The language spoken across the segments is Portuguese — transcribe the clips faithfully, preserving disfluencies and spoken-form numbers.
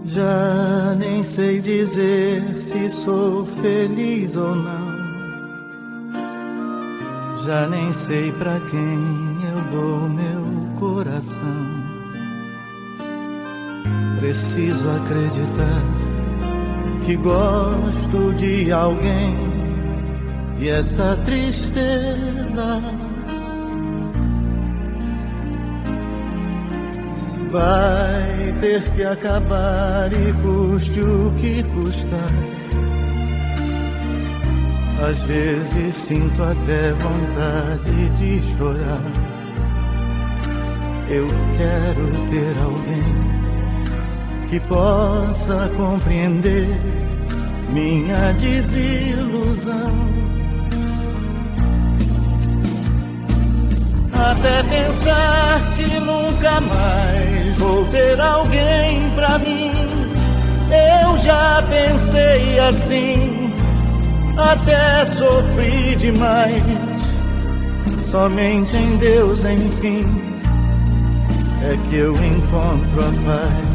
Já nem sei dizer se sou feliz ou não. Já nem sei pra quem eu dou meu coração. Preciso acreditar que gosto de alguém, e essa tristeza vai ter que acabar, e custe o que custar. Às vezes sinto até vontade de chorar. Eu quero ter alguém que possa compreender minha desilusão. Até pensar que nunca mais vou ter alguém pra mim. Eu já pensei assim, até sofri demais. Somente em Deus, enfim, é que eu encontro a paz.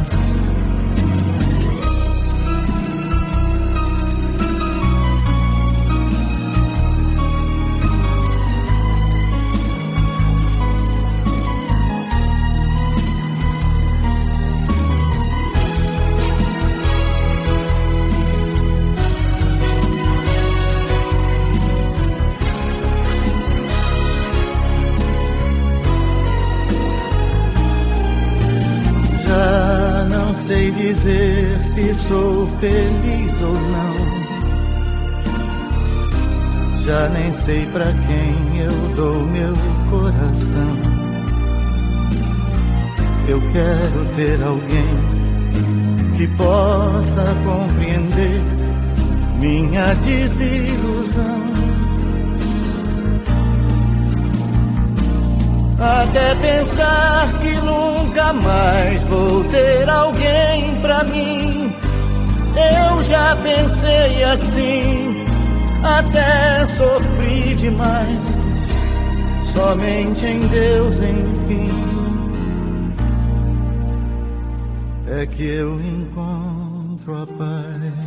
Sei dizer se sou feliz ou não. Já nem sei pra quem eu dou meu coração. Eu quero ter alguém que possa compreender minha desilusão. Até pensar que nunca mais vou ter alguém pra mim. Eu já pensei assim, até sofri demais. Somente em Deus, enfim, é que eu encontro a paz.